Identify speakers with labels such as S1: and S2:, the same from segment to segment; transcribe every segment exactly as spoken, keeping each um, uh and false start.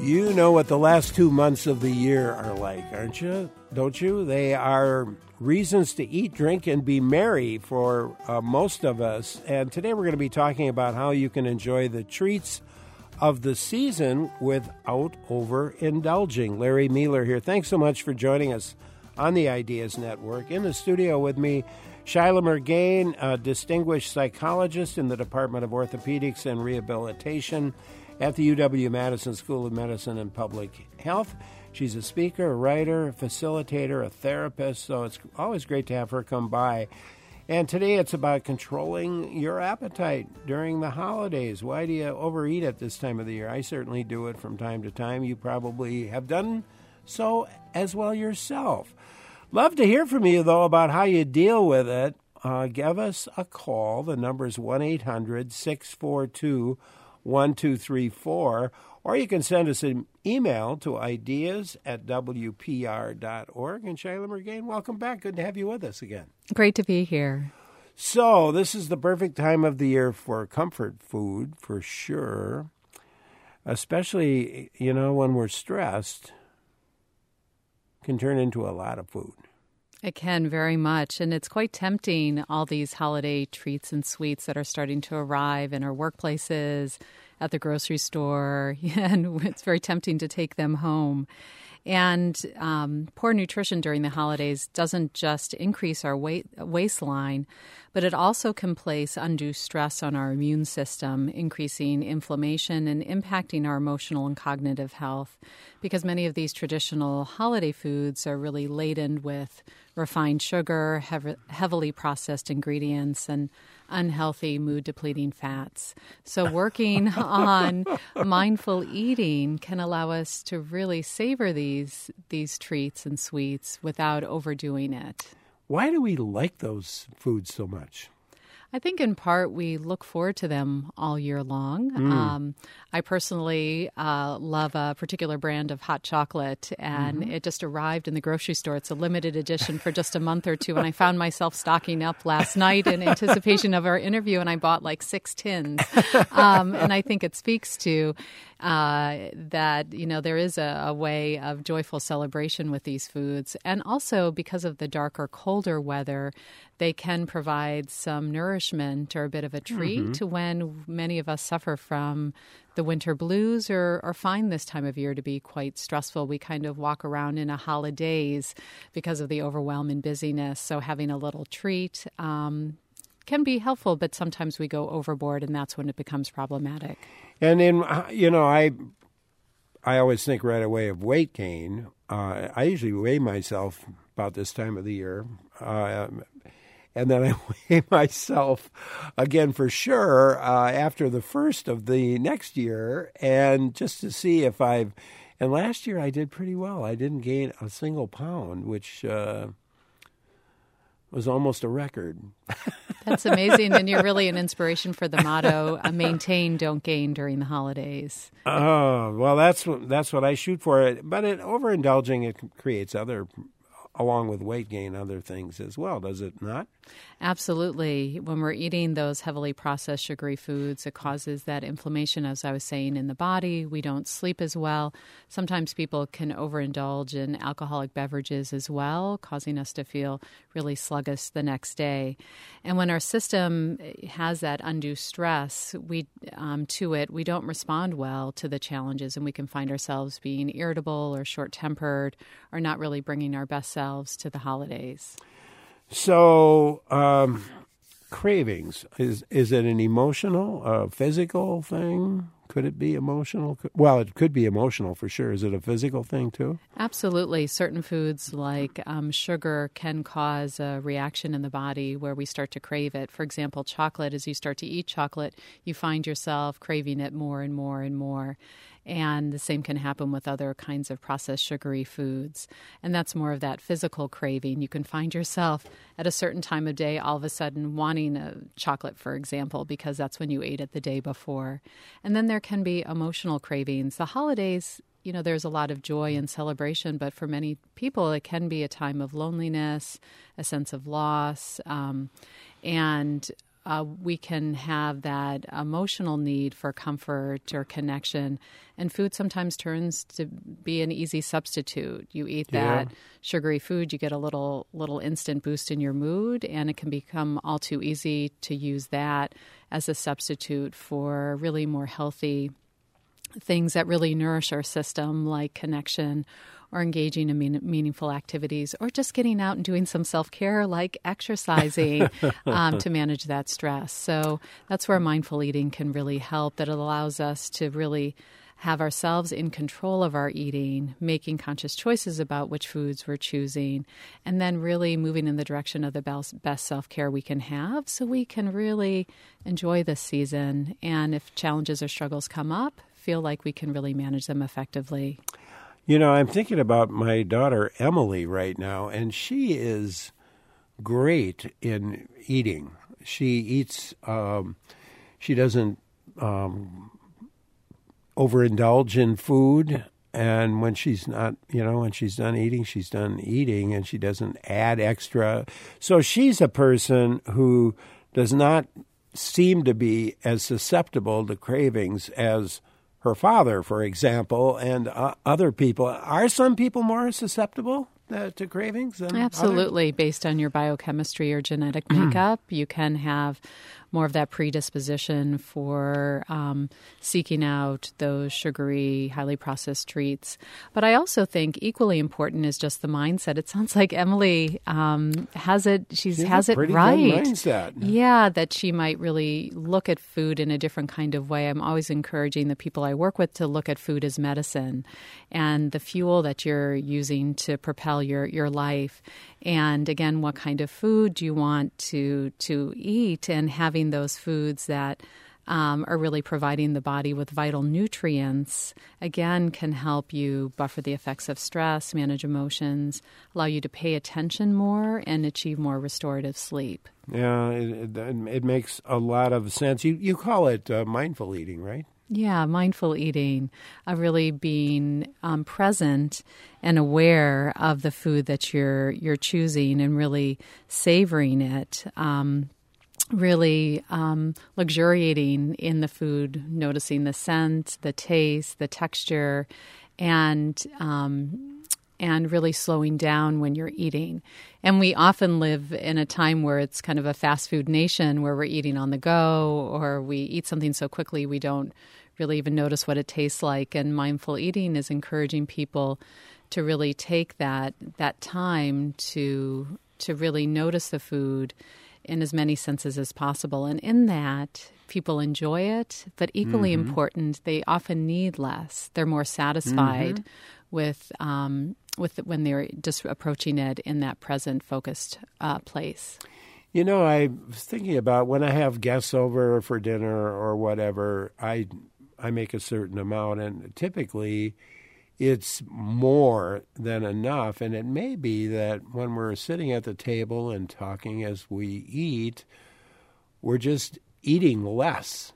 S1: You know what the last two months of the year are like, aren't you? Don't you? They are reasons to eat, drink, and be merry for uh, most of us. And today we're going to be talking about how you can enjoy the treats of the season without overindulging. Larry Mueller here. Thanks so much for joining us on the Ideas Network. In the studio with me, Shyla Murgain, a distinguished psychologist in the Department of Orthopedics and Rehabilitation at the U W-Madison School of Medicine and Public Health. She's a speaker, a writer, a facilitator, a therapist, so it's always great to have her come by. And today it's about controlling your appetite during the holidays. Why do you overeat at this time of the year? I certainly do it from time to time. You probably have done so as well yourself. Love to hear from you, though, about how you deal with it. Uh, give us a call. The number is one eight hundred six four two one two three four, or you can send us an email to ideas at w p r dot org. And Shyla Murgain, welcome back. Good to have you with us again.
S2: Great to be here.
S1: So this is the perfect time of the year for comfort food, for sure, especially, you know, when we're stressed. Can turn into a lot of food.
S2: It can very much, and it's quite tempting, all these holiday treats and sweets that are starting to arrive in our workplaces, at the grocery store, and it's very tempting to take them home. And um, poor nutrition during the holidays doesn't just increase our weight, waistline, but it also can place undue stress on our immune system, increasing inflammation and impacting our emotional and cognitive health, because many of these traditional holiday foods are really laden with refined sugar, hev- heavily processed ingredients, and unhealthy mood-depleting fats. So working on mindful eating can allow us to really savor these these treats and sweets without overdoing it.
S1: Why do we like those foods so much?
S2: I think in part we look forward to them all year long.
S1: Mm.
S2: Um, I personally uh, love a particular brand of hot chocolate, and mm-hmm. it just arrived in the grocery store. It's a limited edition for just a month or two, and I found myself stocking up last night in anticipation of our interview, and I bought like six tins. Um, and I think it speaks to uh, that, you know, there is a, a way of joyful celebration with these foods. And also because of the darker, colder weather, they can provide some nourishment or a bit of a treat mm-hmm. when many of us suffer from the winter blues or, or find this time of year to be quite stressful. We kind of walk around in a holidays because of the overwhelming busyness. So having a little treat um, can be helpful, but sometimes we go overboard, and that's when it becomes problematic.
S1: And in, you know, I I always think right away of weight gain. Uh, I usually weigh myself about this time of the year. Uh, And then I weigh myself again for sure uh, after the first of the next year, and just to see if I've. And last year I did pretty well. I didn't gain a single pound, which uh, was almost a record.
S2: That's amazing, and you're really an inspiration for the motto: uh, "Maintain, don't gain" during the holidays.
S1: Oh well, that's what that's what I shoot for. But it, overindulging it creates other. Along with weight gain, other things as well, does it not?
S2: Absolutely. When we're eating those heavily processed sugary foods, it causes that inflammation, as I was saying, in the body. We don't sleep as well. Sometimes people can overindulge in alcoholic beverages as well, causing us to feel really sluggish the next day. And when our system has that undue stress we um, to it, we don't respond well to the challenges, and we can find ourselves being irritable or short-tempered or not really bringing our best selves to the holidays.
S1: So, um, cravings, is is it an emotional, uh, physical thing? Could it be emotional? Well, it could be emotional for sure. Is it a physical thing too?
S2: Absolutely. Certain foods like um, sugar can cause a reaction in the body where we start to crave it. For example, chocolate, as you start to eat chocolate, you find yourself craving it more and more and more. And the same can happen with other kinds of processed sugary foods. And that's more of that physical craving. You can find yourself at a certain time of day all of a sudden wanting a chocolate, for example, because that's when you ate it the day before. And then there can be emotional cravings. The holidays, you know, there's a lot of joy and celebration, but for many people, it can be a time of loneliness, a sense of loss, um, and uh, we can have that emotional need for comfort or connection, and food sometimes turns to be an easy substitute. You eat that
S1: Yeah.
S2: sugary food, you get a little little instant boost in your mood, and it can become all too easy to use that as a substitute for really more healthy things that really nourish our system, like connection or engaging in mean, meaningful activities, or just getting out and doing some self-care like exercising um, to manage that stress. So that's where mindful eating can really help, that it allows us to really have ourselves in control of our eating, making conscious choices about which foods we're choosing, and then really moving in the direction of the best, best self-care we can have so we can really enjoy this season. And if challenges or struggles come up, feel like we can really manage them effectively.
S1: You know, I'm thinking about my daughter Emily right now, and she is great in eating. She eats, um, she doesn't um, overindulge in food, and when she's not, you know, when she's done eating, she's done eating, and she doesn't add extra. So she's a person who does not seem to be as susceptible to cravings as her father, for example, and uh, other people. Are some people more susceptible uh, to cravings than
S2: Absolutely.
S1: others?
S2: Based on your biochemistry or genetic makeup, you can have more of that predisposition for um, seeking out those sugary, highly processed treats. But I also think equally important is just the mindset. It sounds like Emily um, has it. She's
S1: She's
S2: has
S1: a
S2: it
S1: pretty
S2: right.
S1: good mindset.
S2: Yeah, that she might really look at food in a different kind of way. I'm always encouraging the people I work with to look at food as medicine and the fuel that you're using to propel your, your life. And again, what kind of food do you want to to eat, and having those foods that um, are really providing the body with vital nutrients, again, can help you buffer the effects of stress, manage emotions, allow you to pay attention more, and achieve more restorative sleep.
S1: Yeah, it, it, it makes a lot of sense. You you call it uh, mindful eating, right?
S2: Yeah, mindful eating, of really being um, present and aware of the food that you're you're choosing and really savoring it. Um, really um, luxuriating in the food, noticing the scent, the taste, the texture, and um, and really slowing down when you're eating. And we often live in a time where it's kind of a fast food nation, where we're eating on the go, or we eat something so quickly we don't really even notice what it tastes like. And mindful eating is encouraging people to really take that that time to to really notice the food in as many senses as possible. And in that, people enjoy it, but equally
S1: Mm-hmm.
S2: important, they often need less. They're more satisfied
S1: Mm-hmm.
S2: with um, with when they're just approaching it in that present, focused uh, place.
S1: You know, I was thinking about when I have guests over for dinner or whatever, I I make a certain amount, and typically it's more than enough. And it may be that when we're sitting at the table and talking as we eat, we're just eating less.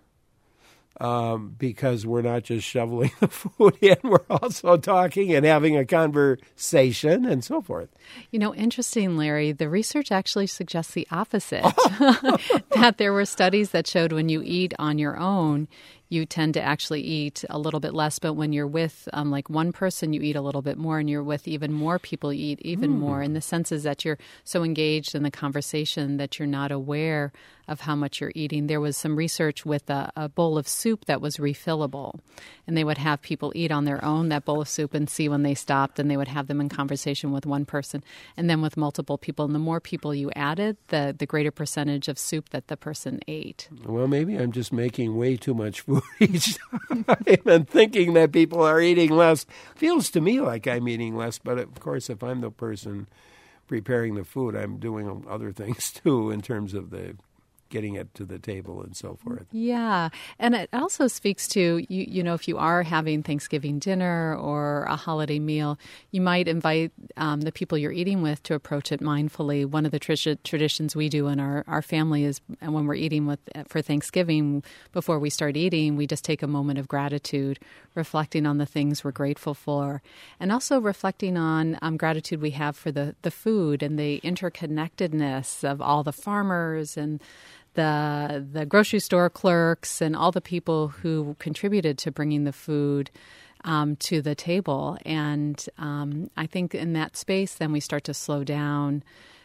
S1: Um, because we're not just shoveling the food in, we're also talking and having a conversation and so forth.
S2: You know, interesting, Larry, the research actually suggests the opposite, that there were studies that showed when you eat on your own, you tend to actually eat a little bit less, but when you're with um, like one person, you eat a little bit more, and you're with even more people, you eat even mm. more. And the sense is that you're so engaged in the conversation that you're not aware of how much you're eating. There was some research with a, a bowl of soup that was refillable, and they would have people eat on their own that bowl of soup and see when they stopped, and they would have them in conversation with one person and then with multiple people. And the more people you added, the, the greater percentage of soup that the person ate.
S1: Well, maybe I'm just making way too much food each time and thinking that people are eating less. Feels to me like I'm eating less, but of course, if I'm the person preparing the food, I'm doing other things too in terms of the getting it to the table and so forth.
S2: Yeah. And it also speaks to, you, you know, if you are having Thanksgiving dinner or a holiday meal, you might invite um, the people you're eating with to approach it mindfully. One of the tr- traditions we do in our, our family is, and when we're eating with for Thanksgiving, before we start eating, we just take a moment of gratitude, reflecting on the things we're grateful for, and also reflecting on um, gratitude we have for the, the food and the interconnectedness of all the farmers and the the grocery store clerks and all the people who contributed to bringing the food um, to the table. And um, I think in that space, then we start to slow down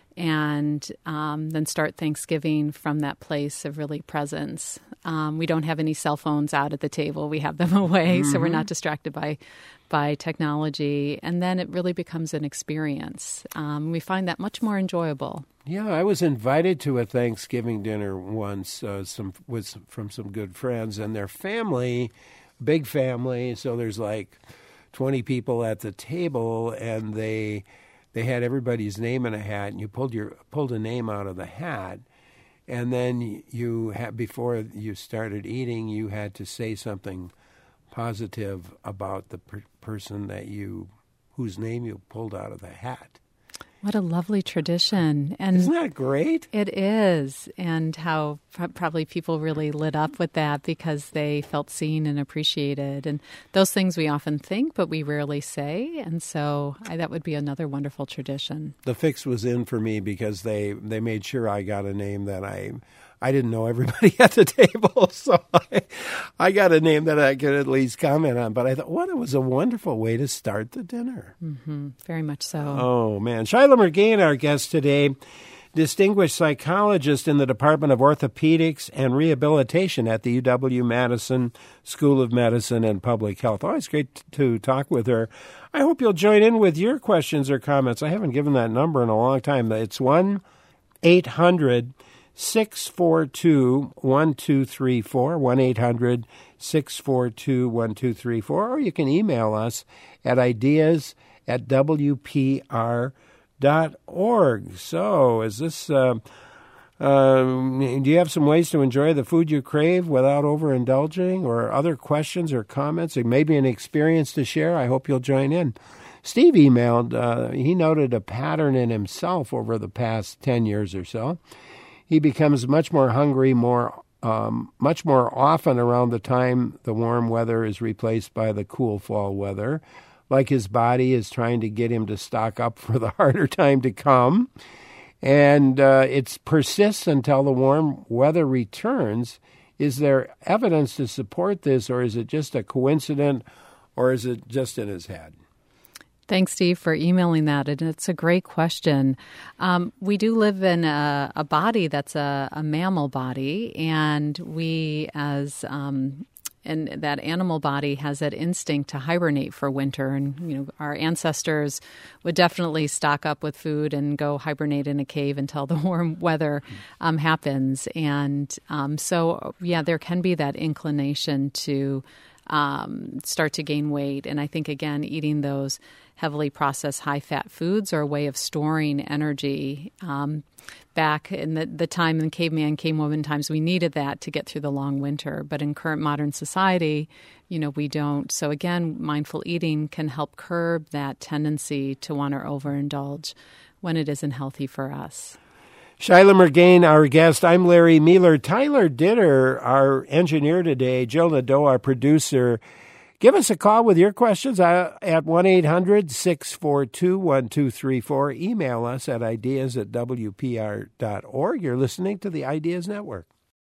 S2: and um, then start Thanksgiving from that place of really presence. Um, we don't have any cell phones out at the table. We have them away, mm-hmm. so we're not distracted by by technology. And then it really becomes an experience. Um, we find that much more enjoyable.
S1: Yeah, I was invited to a Thanksgiving dinner once uh, some with from some good friends, and their family, big family, so there's like twenty people at the table, and they... They had everybody's name in a hat, and you pulled your pulled a name out of the hat, and then you had, before you started eating, you had to say something positive about the per- person that you whose name you pulled out of the hat.
S2: What a lovely tradition. And
S1: isn't that great?
S2: It is. And how pr- probably people really lit up with that because they felt seen and appreciated. And those things we often think, but we rarely say. And so I, that would be another wonderful tradition.
S1: The fix was in for me because they, they made sure I got a name that I... I didn't know everybody at the table, so I, I got a name that I could at least comment on. But I thought, what, it was a wonderful way to start the dinner.
S2: Mm-hmm. Very much so.
S1: Oh, man. Shyla Mergain, our guest today, distinguished psychologist in the Department of Orthopedics and Rehabilitation at the U W-Madison School of Medicine and Public Health. Always great to talk with her. I hope you'll join in with your questions or comments. I haven't given that number in a long time. It's one eight hundred six four two one two three four, one eight hundred six four two one two three four, or you can email us at ideas at w p r dot org. So, is this, uh, uh, do you have some ways to enjoy the food you crave without overindulging, or other questions or comments, or maybe an experience to share? I hope you'll join in. Steve emailed, uh, he noted a pattern in himself over the past ten years or so. He becomes much more hungry, more um, much more often around the time the warm weather is replaced by the cool fall weather, like his body is trying to get him to stock up for the harder time to come. And uh, it persists until the warm weather returns. Is there evidence to support this, or is it just a coincidence, or is it just in his head?
S2: Thanks, Steve, for emailing that. And it's a great question. Um, we do live in a, a body that's a, a mammal body, and we as um, and that animal body has that instinct to hibernate for winter. And, you know, our ancestors would definitely stock up with food and go hibernate in a cave until the warm weather um, happens. And um, so, yeah, there can be that inclination to um, start to gain weight. And I think, again, eating those heavily processed high-fat foods are a way of storing energy. Um, back in the, the time in caveman, cavewoman times, we needed that to get through the long winter. But in current modern society, you know, we don't. So again, mindful eating can help curb that tendency to want to overindulge when it isn't healthy for us.
S1: Shyla Mergain, our guest. I'm Larry Mueller. Tyler Ditter, our engineer today, Jill Nadeau, our producer. Give us a call with your questions at one eight hundred six four two one two three four. Email us at ideas at w p r dot org. You're listening to the Ideas Network.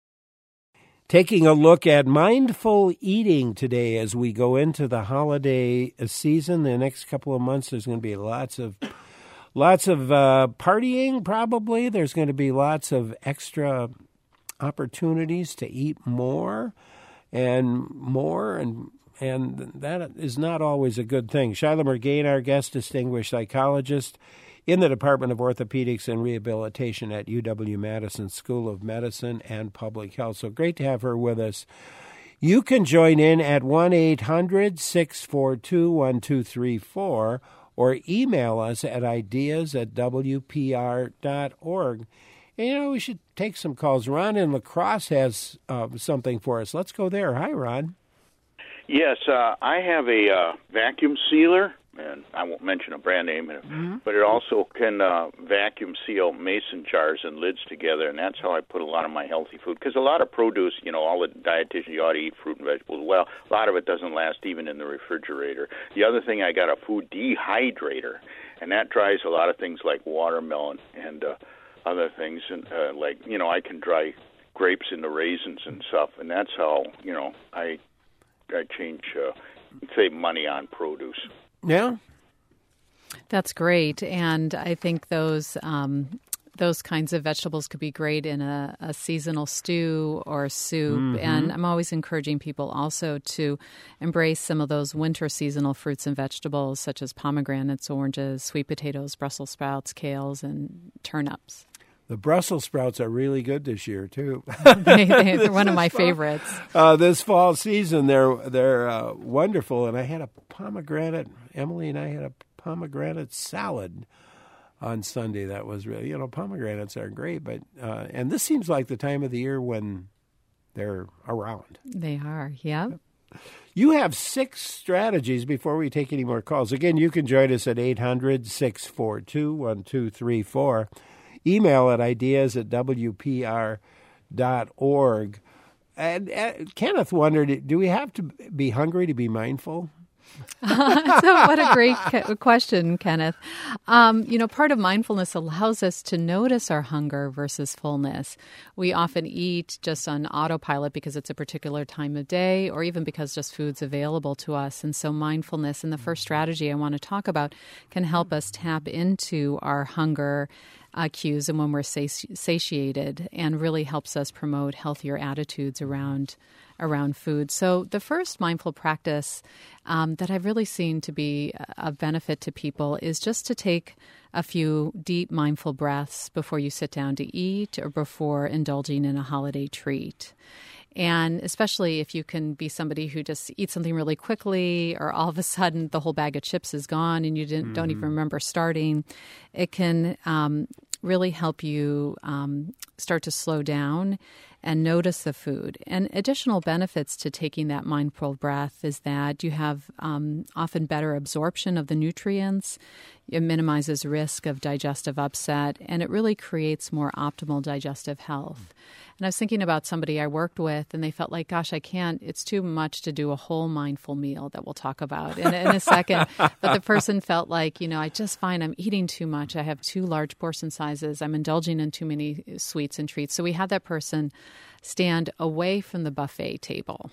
S1: Taking a look at mindful eating today as we go into the holiday season. The next couple of months, there's going to be lots of lots of uh, partying, probably. There's going to be lots of extra opportunities to eat more and more and And that is not always a good thing. Shyla Mergain, our guest, distinguished psychologist in the Department of Orthopedics and Rehabilitation at U W-Madison School of Medicine and Public Health. So great to have her with us. You can join in at one eight hundred six four two one two three four or email us at ideas at w p r dot org. And, you know, we should take some calls. Ron in La Crosse has uh, something for us. Let's go there. Hi, Ron.
S3: Yes, uh, I have a uh, vacuum sealer, and I won't mention a brand name, mm-hmm. but it also can uh, vacuum seal mason jars and lids together, and that's how I put a lot of my healthy food. Because a lot of produce, you know, all the dietitians, you ought to eat fruit and vegetables. Well, a lot of it doesn't last even in the refrigerator. The other thing, I got a food dehydrator, and that dries a lot of things like watermelon and uh, other things. And uh, like, you know, I can dry grapes into raisins and stuff, and that's how, you know, I I change, uh, save money on produce.
S1: Yeah.
S2: That's great. And I think those um, those kinds of vegetables could be great in a, a seasonal stew or soup. Mm-hmm. And I'm always encouraging people also to embrace some of those winter seasonal fruits and vegetables, such as pomegranates, oranges, sweet potatoes, Brussels sprouts, kales, and turnips.
S1: The Brussels sprouts are really good this year, too.
S2: they, they, they're one of my fall, favorites.
S1: Uh, this fall season, they're they're uh, wonderful. And I had a pomegranate, Emily and I had a pomegranate salad on Sunday. That was really, you know, pomegranates are great. But uh, and this seems like the time of the year when they're around.
S2: They are, yeah.
S1: You have six strategies before we take any more calls. Again, you can join us at eight hundred, six four two, one two three four. Email at ideas at w p r dot org. And uh, Kenneth wondered, do we have to be hungry to be mindful?
S2: Uh, so what a great ke- question, Kenneth. Um, you know, part of mindfulness allows us to notice our hunger versus fullness. We often eat just on autopilot because it's a particular time of day or even because just food's available to us. And so mindfulness, and the first strategy I want to talk about, can help us tap into our hunger Uh, cues and when we're sati- satiated, and really helps us promote healthier attitudes around around food. So the first mindful practice um, that I've really seen to be of benefit to people is just to take a few deep mindful breaths before you sit down to eat or before indulging in a holiday treat. And especially if you can be somebody who just eats something really quickly, or all of a sudden the whole bag of chips is gone and you didn't, mm-hmm. don't even remember starting, it can um, really help you um, start to slow down and notice the food. And additional benefits to taking that mindful breath is that you have um, often better absorption of the nutrients. It minimizes risk of digestive upset, and it really creates more optimal digestive health. And I was thinking about somebody I worked with, and they felt like, gosh, I can't, it's too much to do a whole mindful meal that we'll talk about in, in a second. But the person felt like, you know, I just find I'm eating too much. I have too large portion sizes. I'm indulging in too many sweets and treats. So we had that person stand away from the buffet table.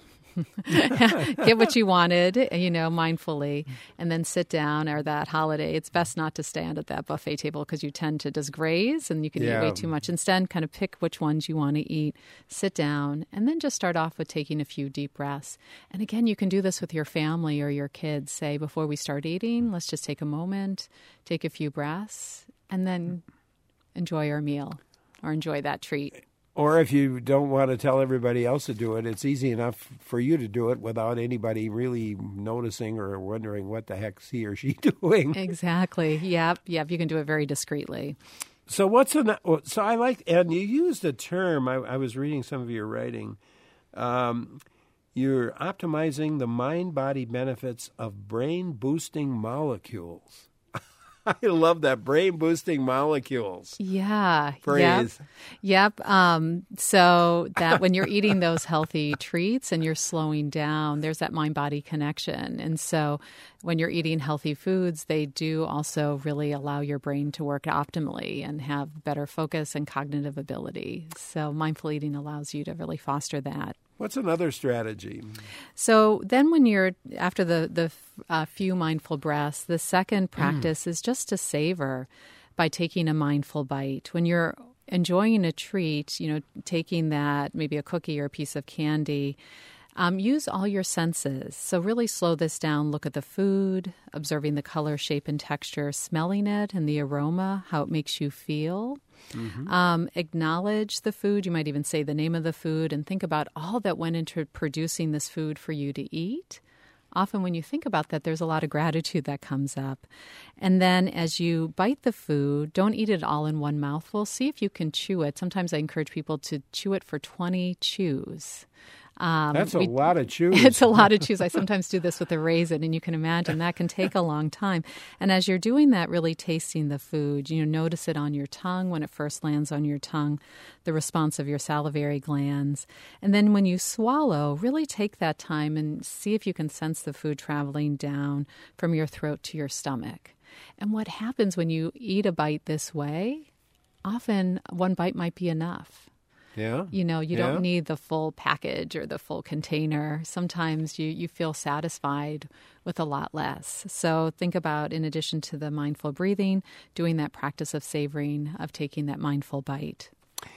S2: Get what you wanted, you know, mindfully, and then sit down. Or that holiday, it's best not to stand at that buffet table because you tend to just graze and you can yeah. eat way too much. Instead, kind of pick which ones you want to eat, sit down, and then just start off with taking a few deep breaths. And again, you can do this with your family or your kids. Say, before we start eating, let's just take a moment, take a few breaths, and then enjoy our meal or enjoy that treat.
S1: Or if you don't want to tell everybody else to do it, it's easy enough for you to do it without anybody really noticing or wondering what the heck's he or she doing.
S2: Exactly. Yep. Yep. You can do it very discreetly.
S1: So what's an, so I like, and you used a term, I, I was reading some of your writing, um, you're optimizing the mind-body benefits of brain-boosting molecules. I love that, brain-boosting molecules.
S2: Yeah.
S1: Phrase.
S2: Yep. Yep. Um, so that when you're eating those healthy treats and you're slowing down, there's that mind-body connection. And so when you're eating healthy foods, they do also really allow your brain to work optimally and have better focus and cognitive ability. So mindful eating allows you to really foster that.
S1: What's another strategy?
S2: So then when you're, after the, the uh, few mindful breaths, the second practice mm. is just to savor by taking a mindful bite. When you're enjoying a treat, you know, taking that, maybe a cookie or a piece of candy, um, use all your senses. So really slow this down. Look at the food, observing the color, shape, and texture, smelling it and the aroma, how it makes you feel. Mm-hmm. Um, acknowledge the food. You might even say the name of the food and think about all that went into producing this food for you to eat. Often when you think about that, there's a lot of gratitude that comes up. And then as you bite the food, don't eat it all in one mouthful. See if you can chew it. Sometimes I encourage people to chew it for twenty chews. Um,
S1: That's a
S2: we,
S1: lot of chews.
S2: It's a lot of chews. I sometimes do this with a raisin, and you can imagine that can take a long time. And as you're doing that, really tasting the food, you know, notice it on your tongue when it first lands on your tongue, the response of your salivary glands. And then when you swallow, really take that time and see if you can sense the food traveling down from your throat to your stomach. And what happens when you eat a bite this way, often one bite might be enough.
S1: Yeah.
S2: You know, you
S1: yeah.
S2: don't need the full package or the full container. Sometimes you, you feel satisfied with a lot less. So think about, in addition to the mindful breathing, doing that practice of savoring, of taking that mindful bite.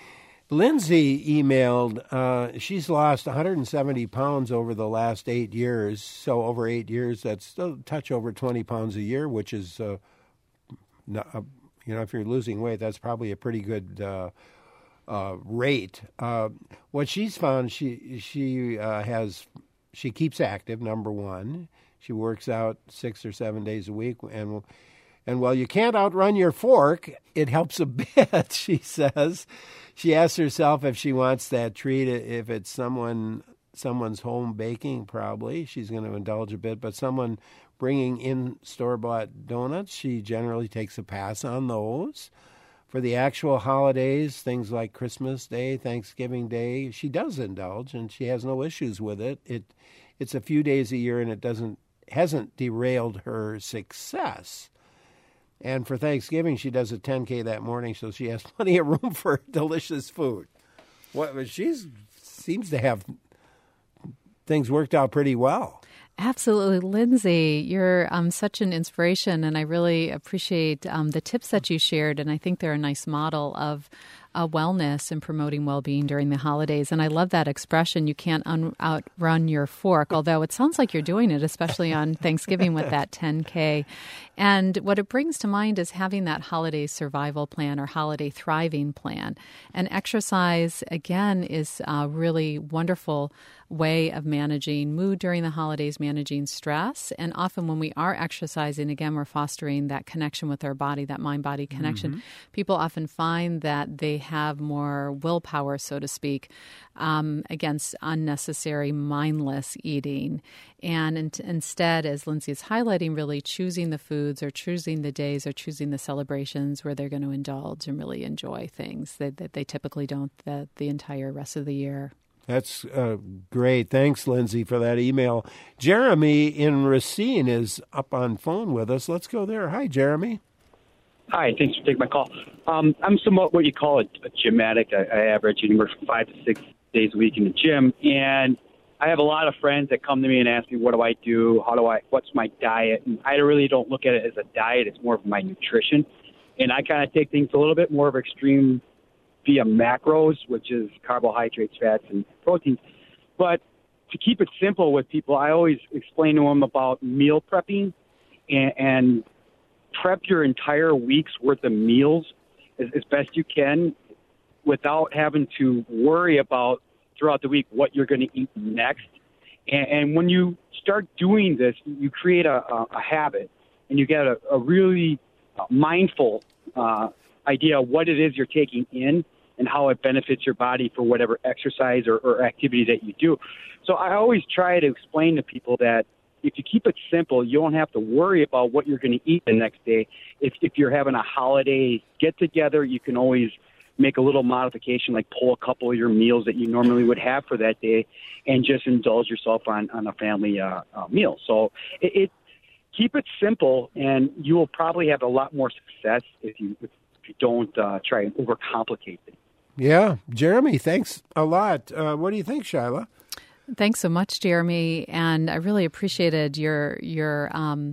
S1: Lindsay emailed, uh, she's lost one hundred seventy pounds over the last eight years. So over eight years, that's a touch over twenty pounds a year, which is, uh, not, uh, you know, if you're losing weight, that's probably a pretty good uh, uh, rate. Uh, what she's found, she she uh, has, she keeps active, number one. She works out six or seven days a week, and and while you can't outrun your fork, it helps a bit, she says. She asks herself if she wants that treat, if it's someone someone's home baking, probably. She's going to indulge a bit, but someone bringing in store-bought donuts, she generally takes a pass on those. For the actual holidays, things like Christmas Day, Thanksgiving Day, she does indulge, and she has no issues with it. It it's a few days a year, and it doesn't hasn't derailed her success. And for Thanksgiving, she does a ten K that morning, so she has plenty of room for delicious food. What she seems to have things worked out pretty well.
S2: Absolutely. Lindsay, you're um, such an inspiration, and I really appreciate um, the tips that you shared, and I think they're a nice model of uh, wellness and promoting well-being during the holidays. And I love that expression, you can't un- outrun your fork, although it sounds like you're doing it, especially on Thanksgiving with that ten K. And what it brings to mind is having that holiday survival plan or holiday thriving plan. And exercise, again, is a really wonderful way of managing mood during the holidays, managing stress. And often when we are exercising, again, we're fostering that connection with our body, that mind-body connection. Mm-hmm. People often find that they have more willpower, so to speak, um, against unnecessary, mindless eating. And in- instead, as Lindsay is highlighting, really choosing the foods or choosing the days or choosing the celebrations where they're going to indulge and really enjoy things that, that they typically don't the, the entire rest of the year.
S1: That's uh, great. Thanks, Lindsay, for that email. Jeremy in Racine is up on phone with us. Let's go there. Hi, Jeremy.
S4: Hi, thanks for taking my call. Um, I'm somewhat what you call a, a gym addict. I, I average anywhere from five to six days a week in the gym, and I have a lot of friends that come to me and ask me, what do I do? How do I, what's my diet? And I really don't look at it as a diet. It's more of my nutrition. And I kind of take things a little bit more of extreme via macros, which is carbohydrates, fats, and proteins. But to keep it simple with people, I always explain to them about meal prepping and, and prep your entire week's worth of meals as, as best you can without having to worry about throughout the week what you're going to eat next. And, and when you start doing this, you create a, a, a habit, and you get a, a really mindful uh, idea of what it is you're taking in and how it benefits your body for whatever exercise or, or activity that you do. So I always try to explain to people that if you keep it simple, you don't have to worry about what you're going to eat the next day. If, if you're having a holiday get-together, you can always make a little modification, like pull a couple of your meals that you normally would have for that day and just indulge yourself on, on a family uh, uh, meal. So it, it keep it simple, and you will probably have a lot more success if you, if you don't uh, try and overcomplicate it.
S1: Yeah. Jeremy, thanks a lot. Uh, what do you think, Shyla?
S2: Thanks so much, Jeremy. And I really appreciated your your um,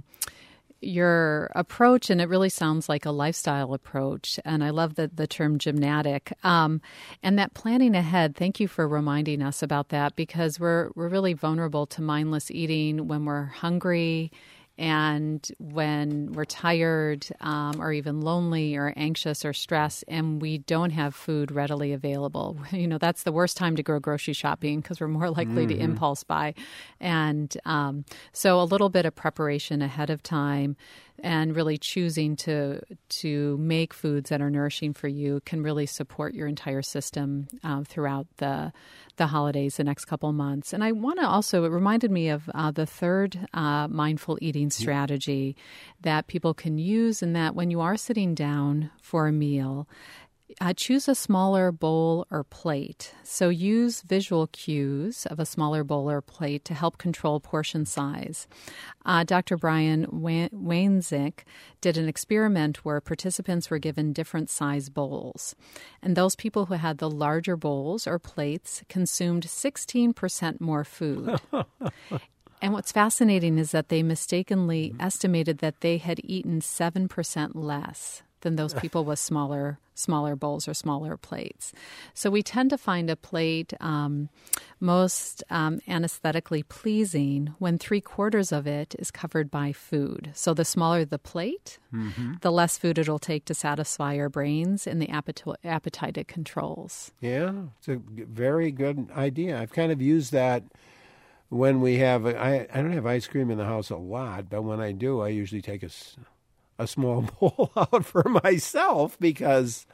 S2: your approach, and it really sounds like a lifestyle approach. And I love the, the term gymnatic. Um, and that planning ahead, thank you for reminding us about that, because we're we're really vulnerable to mindless eating when we're hungry and when we're tired um, or even lonely or anxious or stressed, and we don't have food readily available. You know, that's the worst time to go grocery shopping because we're more likely mm-hmm. to impulse buy. And um, so a little bit of preparation ahead of time and really choosing to to make foods that are nourishing for you can really support your entire system uh, throughout the the holidays, the next couple of months. And I want to also, it reminded me of uh, the third uh, mindful eating strategy that people can use, in that when you are sitting down for a meal, Uh, choose a smaller bowl or plate. So use visual cues of a smaller bowl or plate to help control portion size. Uh, Doctor Brian Wainzik did an experiment where participants were given different size bowls. And those people who had the larger bowls or plates consumed sixteen percent more food. And what's fascinating is that they mistakenly mm-hmm. estimated that they had eaten seven percent less than those people with smaller smaller bowls or smaller plates. So we tend to find a plate um, most um, anesthetically pleasing when three quarters of it is covered by food. So the smaller the plate, mm-hmm. the less food it'll take to satisfy our brains and the appetite, appetite it controls.
S1: Yeah, it's a very good idea. I've kind of used that when we have, I, I don't have ice cream in the house a lot, but when I do, I usually take a a small bowl out for myself because,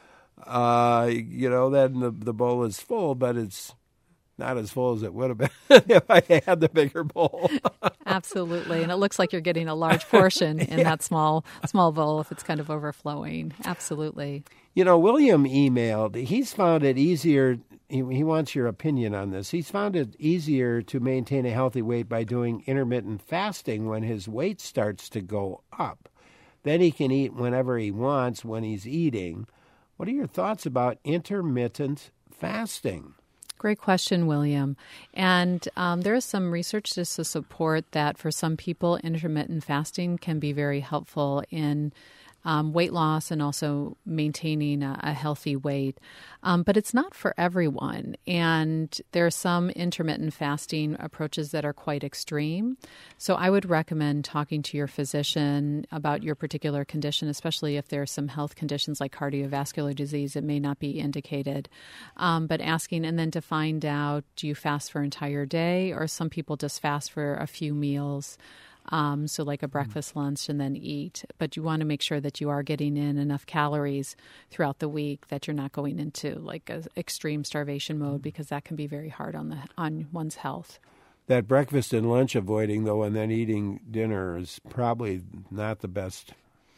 S1: uh, you know, then the, the bowl is full, but it's not as full as it would have been if I had the bigger bowl.
S2: Absolutely. And it looks like you're getting a large portion in yeah. that small small bowl if it's kind of overflowing. Absolutely.
S1: You know, William emailed, he's found it easier, he, he wants your opinion on this. He's found it easier to maintain a healthy weight by doing intermittent fasting when his weight starts to go up. Then he can eat whenever he wants when he's eating. What are your thoughts about intermittent fasting?
S2: Great question, William. And um, there is some research just to support that for some people, intermittent fasting can be very helpful in um, weight loss and also maintaining a, a healthy weight. Um, but it's not for everyone. And there are some intermittent fasting approaches that are quite extreme. So I would recommend talking to your physician about your particular condition, especially if there are some health conditions like cardiovascular disease. It may not be indicated. Um, but asking and then to find out, do you fast for an entire day, or some people just fast for a few meals? Um, so like a breakfast, lunch, and then eat. But you want to make sure that you are getting in enough calories throughout the week, that you're not going into like a extreme starvation mode, because that can be very hard on the on one's health.
S1: That breakfast and lunch avoiding, though, and then eating dinner is probably not the best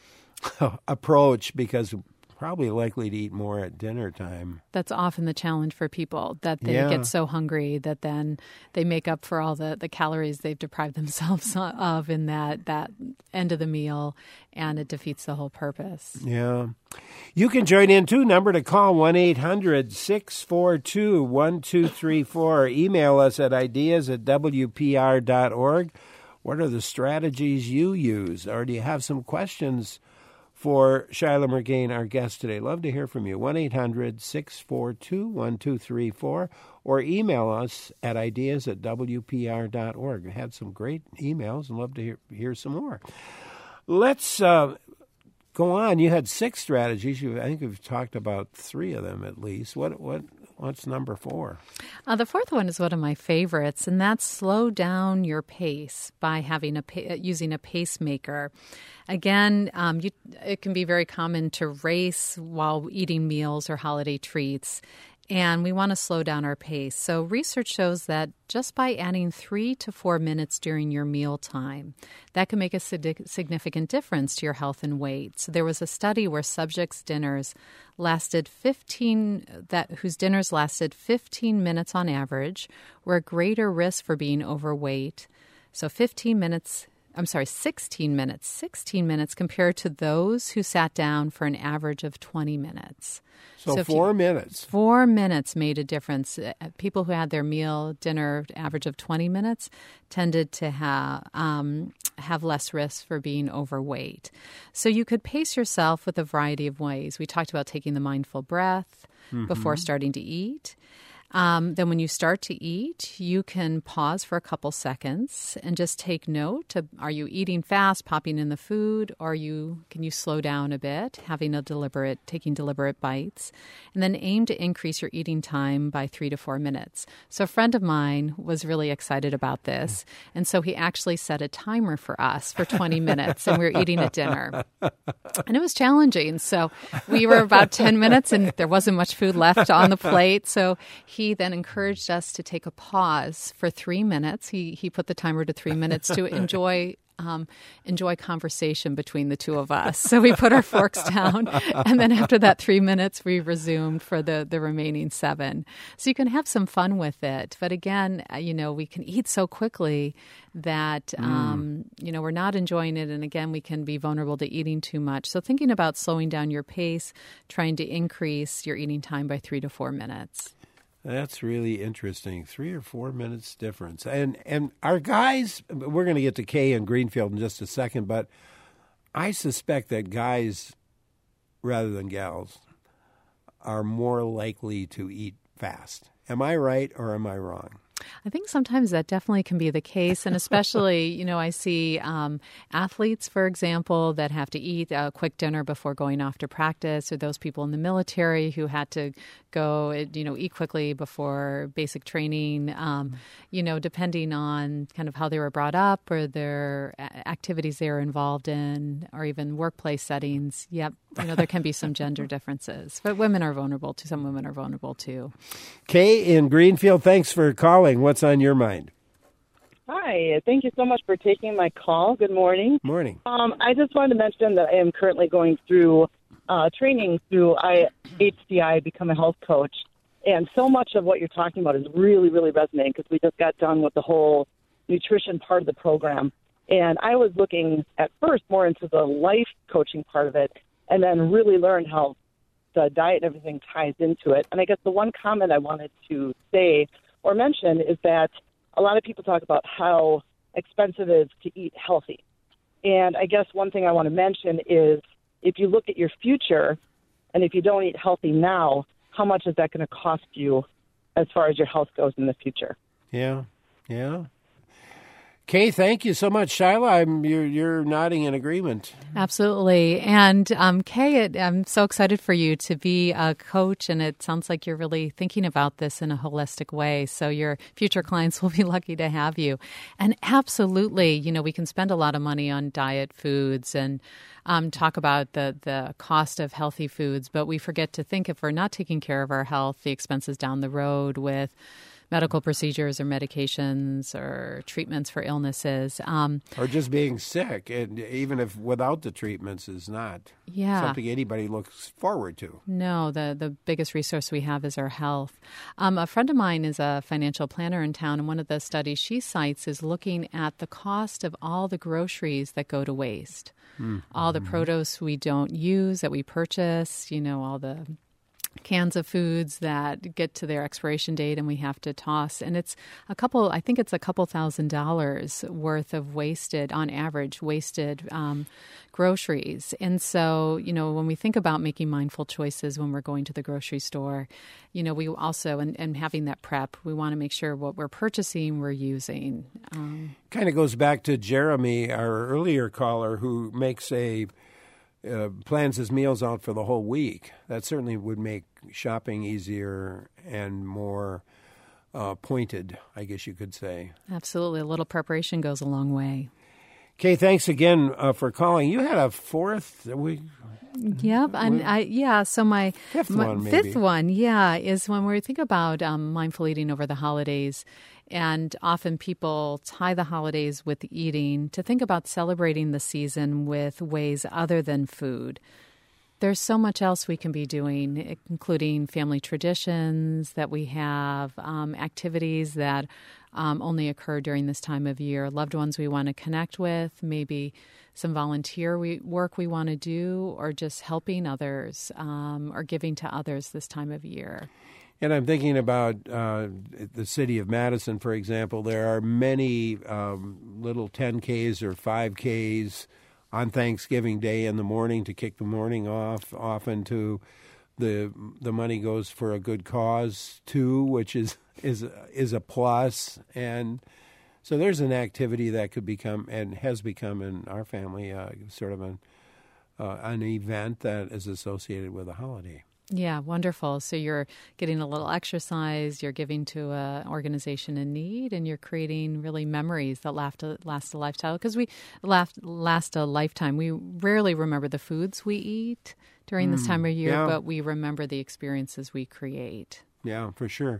S1: approach, because probably likely to eat more at dinner time.
S2: That's often the challenge for people, that they yeah. get so hungry that then they make up for all the, the calories they've deprived themselves of in that, that end of the meal, and it defeats the whole purpose.
S1: Yeah. You can join in, too. Number to call, one eight hundred six four two one two three four. Email us at ideas at w p r dot org. What are the strategies you use? Or do you have some questions for Shyla Mergain, our guest today? Love to hear from you. one eight hundred six four two one two three four, or email us at ideas at w p r dot org. We had some great emails and love to hear, hear some more. Let's uh, go on. You had six strategies. You, I think we've talked about three of them at least. What what what's number four?
S2: Uh, the fourth one is one of my favorites, and that's slow down your pace by having a pa- using a pacemaker. Again, um, you, it can be very common to race while eating meals or holiday treats, and we want to slow down our pace. So research shows that just by adding three to four minutes during your meal time, that can make a significant difference to your health and weight. So there was a study where subjects' dinners lasted fifteen that whose dinners lasted fifteen minutes on average were at greater risk for being overweight. So fifteen minutes. I'm sorry, sixteen minutes, sixteen minutes compared to those who sat down for an average of twenty minutes.
S1: So, so four
S2: you,
S1: minutes.
S2: Four minutes made a difference. People who had their meal, dinner, average of twenty minutes tended to have, um, have less risk for being overweight. So you could pace yourself with a variety of ways. We talked about taking the mindful breath mm-hmm. before starting to eat. Um, then when you start to eat, you can pause for a couple seconds and just take note. Of, are you eating fast, popping in the food, or are you can you slow down a bit, having a deliberate, taking deliberate bites? And then aim to increase your eating time by three to four minutes. So a friend of mine was really excited about this, and so he actually set a timer for us for twenty minutes, and we were eating at dinner. And it was challenging. So we were about ten minutes, and there wasn't much food left on the plate, so he He then encouraged us to take a pause for three minutes. He he put the timer to three minutes to enjoy um, enjoy conversation between the two of us. So we put our forks down, and then after that three minutes, we resumed for the, the remaining seven. So you can have some fun with it. But again, you know, we can eat so quickly that, mm. um, you know, we're not enjoying it. And again, we can be vulnerable to eating too much. So thinking about slowing down your pace, trying to increase your eating time by three to four minutes.
S1: That's really interesting. Three or four minutes difference. And and our guys, we're going to get to Kay and Greenfield in just a second, but I suspect that guys, rather than gals, are more likely to eat fast. Am I right or am I wrong?
S2: I think sometimes that definitely can be the case. And especially, you know, I see um, athletes, for example, that have to eat a quick dinner before going off to practice, or those people in the military who had to go, you know, eat quickly before basic training, um, you know, depending on kind of how they were brought up or their activities they were involved in, or even workplace settings. Yep. You know, there can be some gender differences, but women are vulnerable too. Some women are vulnerable too.
S1: Kay in Greenfield, thanks for calling. What's on your mind?
S5: Hi. Thank you so much for taking my call. Good morning.
S1: Morning.
S5: Um, I just wanted to mention that I am currently going through uh, training through I, H C I, Become a Health Coach. And so much of what you're talking about is really, really resonating because we just got done with the whole nutrition part of the program. And I was looking at first more into the life coaching part of it, and then really learned how the diet and everything ties into it. And I guess the one comment I wanted to say or mention is that a lot of people talk about how expensive it is to eat healthy. And I guess one thing I want to mention is if you look at your future and if you don't eat healthy now, how much is that going to cost you as far as your health goes in the future?
S1: Yeah, yeah. Kay, thank you so much. Shyla, I'm, you're, you're nodding in agreement.
S2: Absolutely. And um, Kay, it, I'm so excited for you to be a coach, and it sounds like you're really thinking about this in a holistic way. So your future clients will be lucky to have you. And absolutely, you know, we can spend a lot of money on diet foods and um, talk about the, the cost of healthy foods, but we forget to think if we're not taking care of our health, the expenses down the road with medical procedures or medications or treatments for illnesses. Um,
S1: or just being sick, and even if without the treatments is not
S2: yeah.
S1: something anybody looks forward to.
S2: No, the, the biggest resource we have is our health. Um, a friend of mine is a financial planner in town, and one of the studies she cites is looking at the cost of all the groceries that go to waste, mm-hmm. all the produce we don't use that we purchase, you know, all the cans of foods that get to their expiration date and we have to toss. And it's a couple, I think it's a couple thousand dollars worth of wasted, on average, wasted um, groceries. And so, you know, when we think about making mindful choices when we're going to the grocery store, you know, we also, and, and having that prep, we want to make sure what we're purchasing, we're using. Um,
S1: kind of goes back to Jeremy, our earlier caller, who makes a Uh, plans his meals out for the whole week. That certainly would make shopping easier and more uh, pointed, I guess you could say.
S2: Absolutely. A little preparation goes a long way.
S1: Kay, thanks again uh, for calling. You had a fourth we
S2: Yep, and I yeah. So my
S1: fifth
S2: my,
S1: one, maybe.
S2: fifth one, yeah, is when we think about um, mindful eating over the holidays, and often people tie the holidays with eating. To think about celebrating the season with ways other than food. There's so much else we can be doing, including family traditions that we have, um, activities that um, only occur during this time of year, loved ones we want to connect with, maybe some volunteer we, work we want to do, or just helping others um, or giving to others this time of year.
S1: And I'm thinking about uh, the city of Madison, for example. There are many um, little ten Ks or five Ks on Thanksgiving Day in the morning to kick the morning off. Often to the the money goes for a good cause too, which is is is a plus. And so there's an activity that could become and has become in our family uh, sort of an uh, an event that is associated with a holiday.
S2: Yeah, wonderful. So you're getting a little exercise, you're giving to an organization in need, and you're creating really memories that last a, last a lifetime. Because we last, last a lifetime. We rarely remember the foods we eat during this time of year,
S1: yeah.
S2: but we remember the experiences we create.
S1: Yeah, for sure.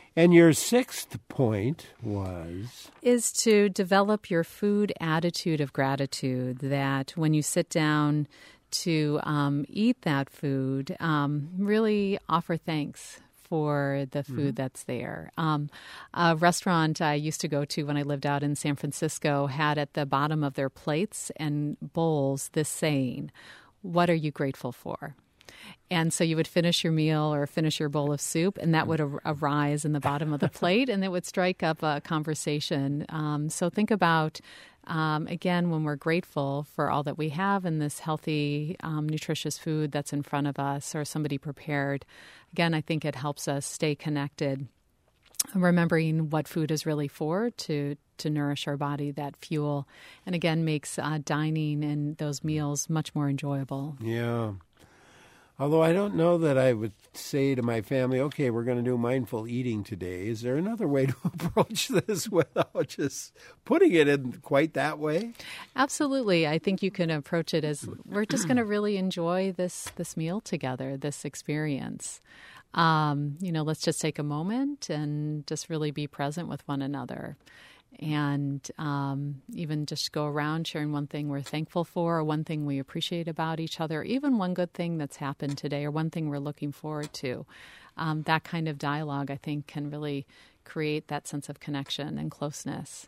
S1: And your sixth point was?
S2: Is to develop your food attitude of gratitude, that when you sit down to um, eat that food, um, really offer thanks for the food mm-hmm. that's there. Um, a restaurant I used to go to when I lived out in San Francisco had at the bottom of their plates and bowls this saying, "What are you grateful for?" And so you would finish your meal or finish your bowl of soup, and that would ar- arise in the bottom of the plate, and it would strike up a conversation. Um, so think about, um, again, when we're grateful for all that we have in this healthy, um, nutritious food that's in front of us or somebody prepared. Again, I think it helps us stay connected, remembering what food is really for, to to nourish our body, that fuel, and again, makes uh, dining and those meals much more enjoyable.
S1: Yeah. Although I don't know that I would say to my family, okay, we're going to do mindful eating today. Is there another way to approach this without just putting it in quite that way?
S2: Absolutely. I think you can approach it as we're just going to really enjoy this this meal together, this experience. Um, you know, let's just take a moment and just really be present with one another. And um, even just go around sharing one thing we're thankful for, or one thing we appreciate about each other, even one good thing that's happened today, or one thing we're looking forward to. Um, that kind of dialogue, I think, can really create that sense of connection and closeness.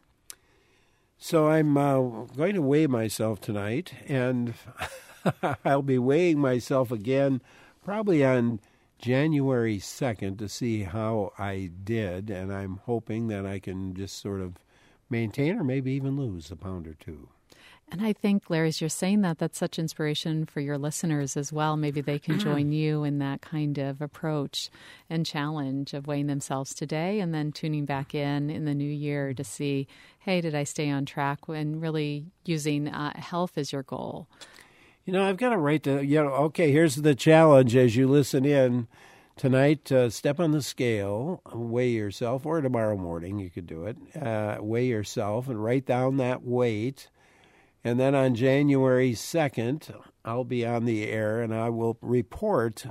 S1: So I'm uh, going to weigh myself tonight, and I'll be weighing myself again probably on January second to see how I did, and I'm hoping that I can just sort of maintain or maybe even lose a pound or two.
S2: And I think, Larry, as you're saying that, that's such inspiration for your listeners as well. Maybe they can join you in that kind of approach and challenge of weighing themselves today and then tuning back in in the new year to see, hey, did I stay on track? And really using uh, health as your goal.
S1: You know, I've got to write to, you know, okay, here's the challenge as you listen in. Tonight, uh, step on the scale, weigh yourself, or tomorrow morning you could do it, uh, weigh yourself and write down that weight. And then on January second, I'll be on the air and I will report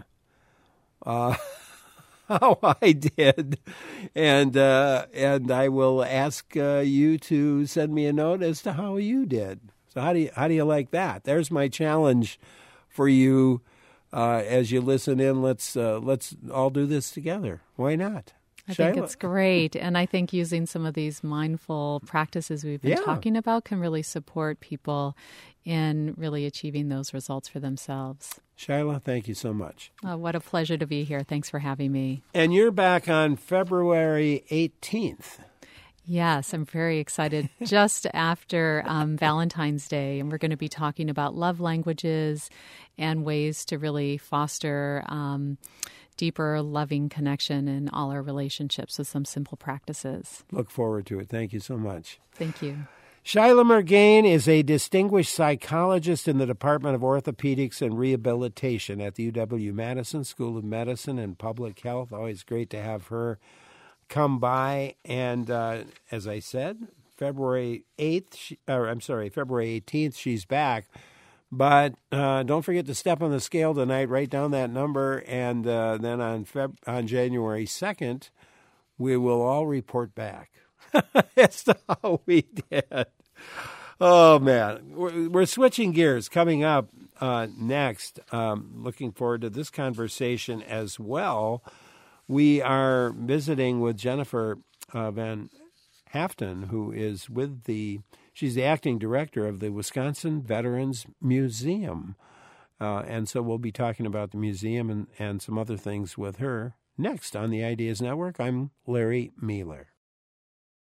S1: uh, how I did. And uh, and I will ask uh, you to send me a note as to how you did. So how do you, how do you like that? There's my challenge for you. Uh, as you listen in, let's uh, let's all do this together. Why not?
S2: I
S1: Shayla?
S2: think it's great. And I think using some of these mindful practices we've been
S1: yeah.
S2: talking about can really support people in really achieving those results for themselves.
S1: Shyla, thank you so much.
S2: Oh, what a pleasure to be here. Thanks for having me.
S1: And you're back on February eighteenth.
S2: Yes, I'm very excited. Just after um, Valentine's Day, and we're going to be talking about love languages and ways to really foster um, deeper, loving connection in all our relationships with some simple practices.
S1: Look forward to it. Thank you so much.
S2: Thank you.
S1: Shyla Murgain is a distinguished psychologist in the Department of Orthopedics and Rehabilitation at the U W-Madison School of Medicine and Public Health. Always great to have her come by. And uh, as I said, February eighth, she, or I'm sorry, February eighteenth, she's back. But uh, don't forget to step on the scale tonight. Write down that number, and uh, then on Feb- on January second, we will all report back as to how we did. Oh, man. We're, we're switching gears. Coming up uh, next, um, looking forward to this conversation as well. We are visiting with Jennifer uh, Van Haften, who is with the, she's the acting director of the Wisconsin Veterans Museum. Uh, and so we'll be talking about the museum and, and some other things with her next on the Ideas Network. I'm Larry Mueller.